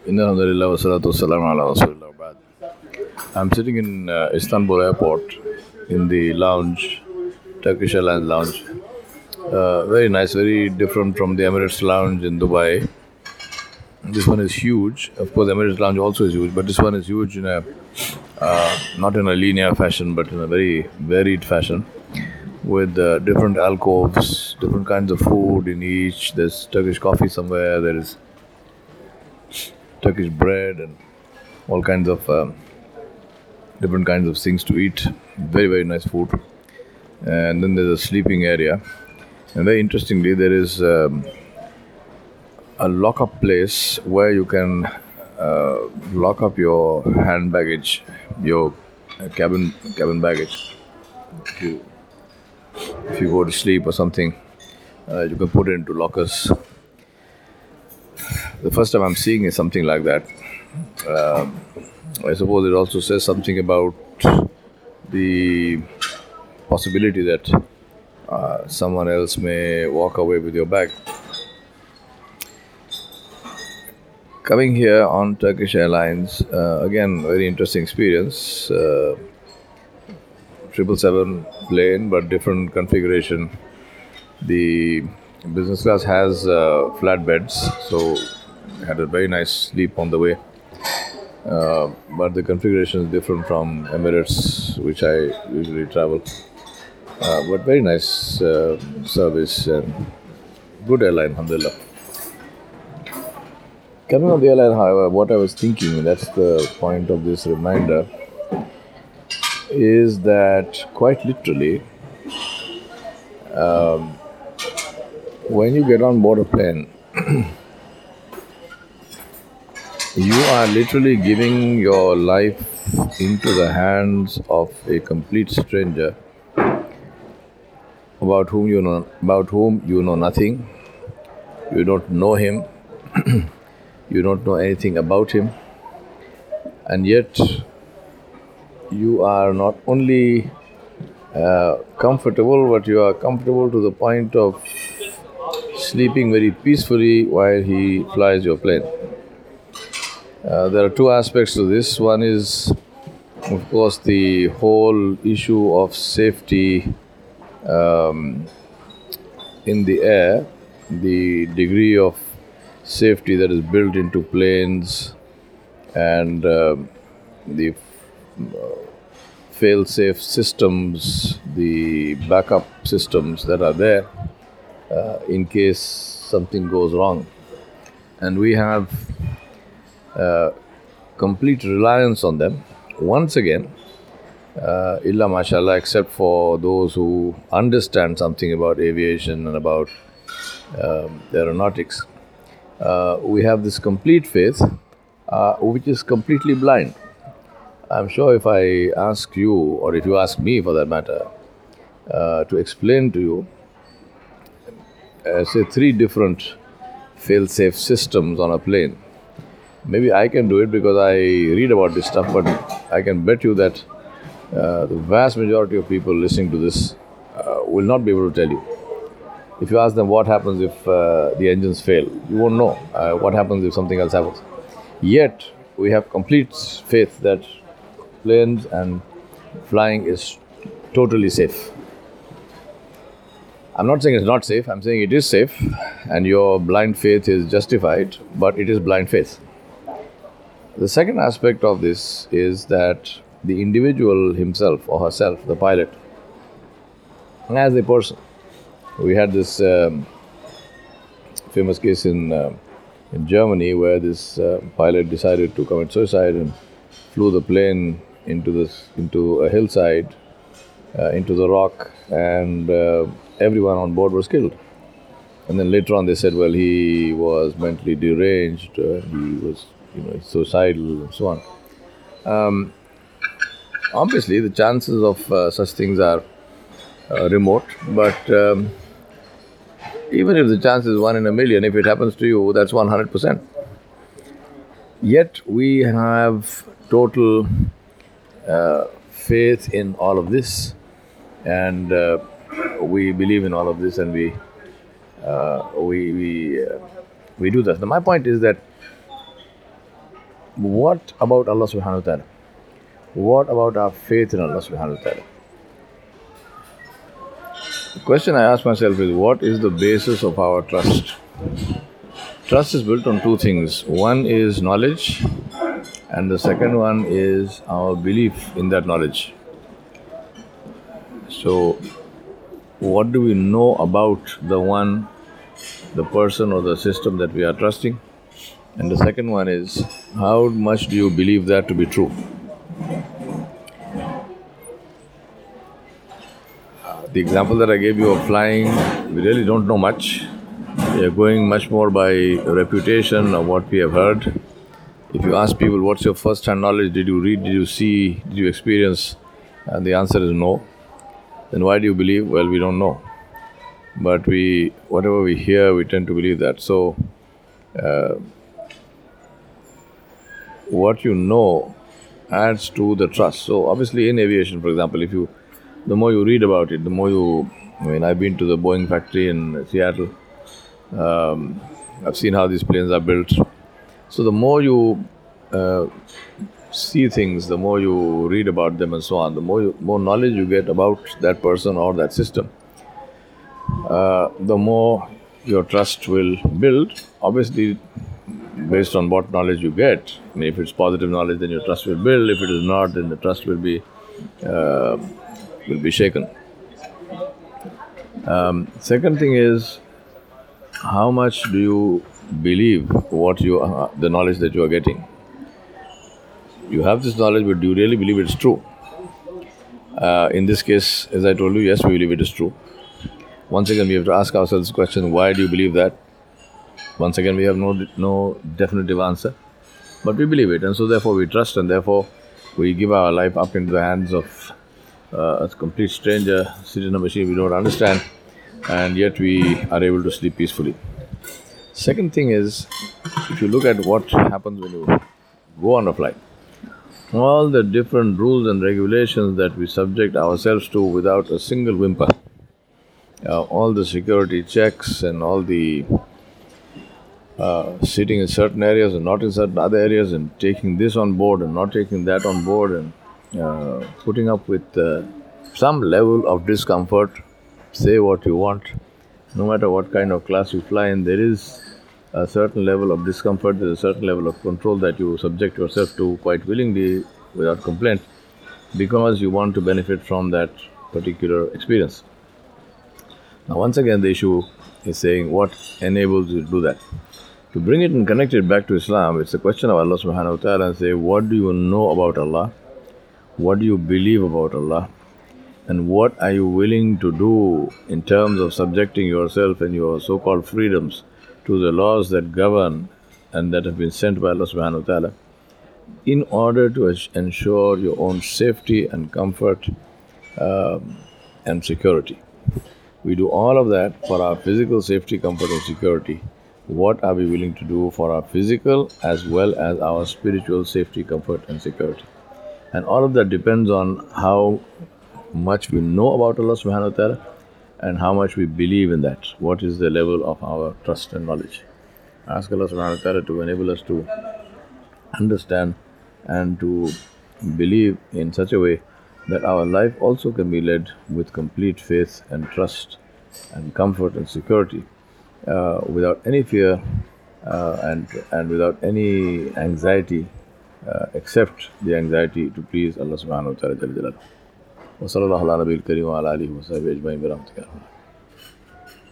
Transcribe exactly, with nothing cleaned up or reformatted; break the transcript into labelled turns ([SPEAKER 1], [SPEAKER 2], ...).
[SPEAKER 1] Inna alhamdulillah wa salatu wassalamu ala rasulillah wa ba'd. I'm sitting in uh, Istanbul airport in the lounge, Turkish Airlines lounge. Uh, very nice, very different from the Emirates lounge in Dubai. This one is huge. Of course, Emirates lounge also is huge, but this one is huge in a uh, not in a linear fashion, but in a very varied fashion, with uh, different alcoves, different kinds of food in each. There's Turkish coffee somewhere. There is Turkish bread and all kinds of um, different kinds of things to eat. Very very nice food. And then there's a sleeping area. And very interestingly, there is um, a lock-up place where you can uh, lock up your hand baggage, your uh, cabin cabin baggage. If you, if you go to sleep or something, uh, you can put it into lockers. The first time I'm seeing is something like that. Um, I suppose it also says something about the possibility that uh, someone else may walk away with your bag. Coming here on Turkish Airlines, uh, again, very interesting experience. Uh, triple seven plane, but different configuration. The business class has uh, flat beds, so I had a very nice sleep on the way. Uh, but the configuration is different from Emirates, which I usually travel. Uh, but very nice uh, service and good airline, alhamdulillah. Coming on the airline, however, what I was thinking, that's the point of this reminder, is that quite literally, um, when you get on board a plane, you are literally giving your life into the hands of a complete stranger about whom you know about whom you know nothing. You don't know him. You don't know anything about him, and yet you are not only uh, comfortable, but you are comfortable to the point of sleeping very peacefully while he flies your plane. Uh, there are two aspects to this. One is, of course, the whole issue of safety um, in the air, the degree of safety that is built into planes, and um the uh, fail-safe systems, the backup systems that are there uh, in case something goes wrong. And we have uh, complete reliance on them. Once again, uh, illa mashallah, except for those who understand something about aviation and about um, aeronautics, uh, we have this complete faith uh, which is completely blind. I'm sure if I ask you, or if you ask me for that matter, uh, to explain to you, uh, say, three different fail-safe systems on a plane, maybe I can do it because I read about this stuff, but I can bet you that uh, the vast majority of people listening to this uh, will not be able to tell you. If you ask them what happens if uh, the engines fail, you won't know uh, what happens if something else happens. Yet, we have complete faith that planes and flying is totally safe. I'm not saying it's not safe, I'm saying it is safe, and your blind faith is justified, but it is blind faith. The second aspect of this is that the individual himself or herself, the pilot, as a person. We had this um, famous case in uh, in Germany where this uh, pilot decided to commit suicide and flew the plane into this into a hillside, uh, into the rock, and uh, everyone on board was killed. And then later on, they said, well, he was mentally deranged, uh, he was, you know, suicidal, and so on. Um, obviously, the chances of uh, such things are uh, remote, but um, even if the chance is one in a million, if it happens to you, that's one hundred percent. Yet we have total uh, faith in all of this, and uh, we believe in all of this, and we uh, we we uh, we do that. Now, my point is that what about Allah subhanahu wa ta'ala? What about our faith in Allah subhanahu wa ta'ala? The question I ask myself is, what is the basis of our trust? Trust is built on two things. One is knowledge, and the second one is our belief in that knowledge. So, what do we know about the one, the person or the system that we are trusting? And the second one is, how much do you believe that to be true? The example that I gave you of flying, we really don't know much. We are going much more by reputation of what we have heard. If you ask people, what's your first-hand knowledge? Did you read? Did you see? Did you experience? And the answer is no. Then why do you believe? Well, we don't know. But we, whatever we hear, we tend to believe that. So, uh, what you know adds to the trust. So, obviously, in aviation, for example, if you, the more you read about it, the more you. I mean, I've been to the Boeing factory in Seattle. Um, I've seen how these planes are built. So, the more you uh, see things, the more you read about them and so on, the more you, more knowledge you get about that person or that system, uh, the more your trust will build. Obviously, based on what knowledge you get. I mean, if it's positive knowledge, then your trust will build. If it is not, then the trust will be uh, will be shaken. Um, second thing is, how much do you believe what you uh, the knowledge that you are getting? You have this knowledge, but do you really believe it's true? Uh, in this case, as I told you, yes, we believe it is true. Once again, we have to ask ourselves the question, why do you believe that? Once again, we have no no definitive answer, but we believe it, and so therefore we trust, and therefore we give our life up into the hands of uh, a complete stranger, sit in a machine we don't understand, and yet we are able to sleep peacefully. Second thing is, if you look at what happens when you go on a flight, all the different rules and regulations that we subject ourselves to without a single whimper, uh, all the security checks and all the uh, sitting in certain areas and not in certain other areas, and taking this on board and not taking that on board, and uh, putting up with uh, some level of discomfort. Say what you want, no matter what kind of class you fly in, there is a certain level of discomfort, there is a certain level of control that you subject yourself to quite willingly, without complaint, because you want to benefit from that particular experience. Now, once again, the issue is saying, what enables you to do that? To bring it and connect it back to Islam, it's a question of Allah subhanahu wa ta'ala, and say, what do you know about Allah? What do you believe about Allah? And what are you willing to do in terms of subjecting yourself and your so-called freedoms to the laws that govern and that have been sent by Allah subhanahu wa ta'ala, in order to ensure your own safety and comfort um, and security. We do all of that for our physical safety, comfort and security. What are we willing to do for our physical as well as our spiritual safety, comfort and security? And all of that depends on how much we know about Allah subhanahu wa ta'ala and how much we believe in that. What is the level of our trust and knowledge? Ask Allah subhanahu wa ta'ala to enable us to understand and to believe in such a way that our life also can be led with complete faith and trust and comfort and security, uh, without any fear uh, and, and without any anxiety, uh, except the anxiety to please Allah subhanahu wa ta'ala. وصلى الله على نبي الكريم وعلى آله وصحبه أجمعين برحمتك.